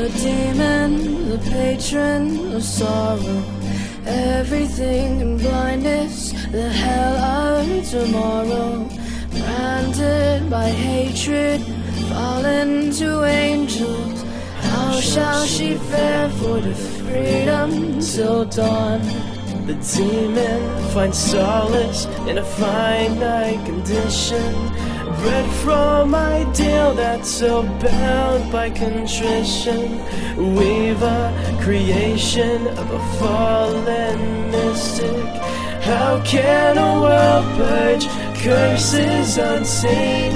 The demon, the patron of sorrow, everything in blindness, the hell of tomorrow. Branded by hatred, fallen to angels. How shall she fare for the freedom till dawn? The demon finds solace in a finite condition, bred from ideal that's so bound by contrition. We've a creation of a fallen mystic. How can a world purge curses unseen?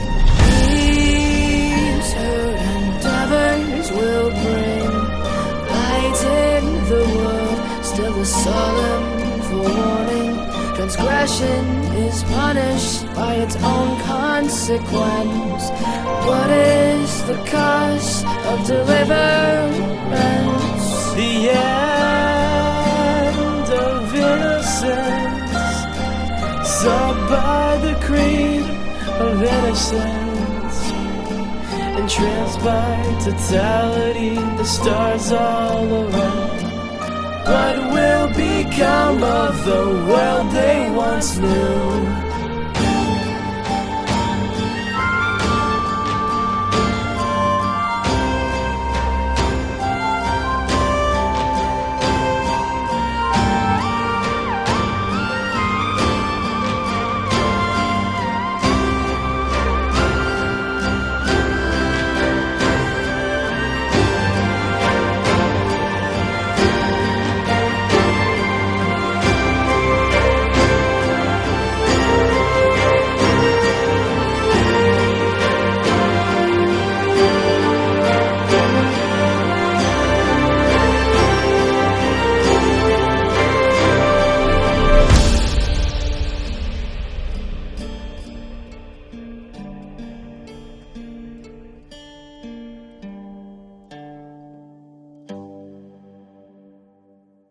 These her endeavors will bring light in the world, still a solemn forewarning. Transgression is punished by its own consequence. What is the cost of deliverance? The end of innocence, sought by the creed of innocence, entranced by totality, the stars all around. What will become of the world they once knew?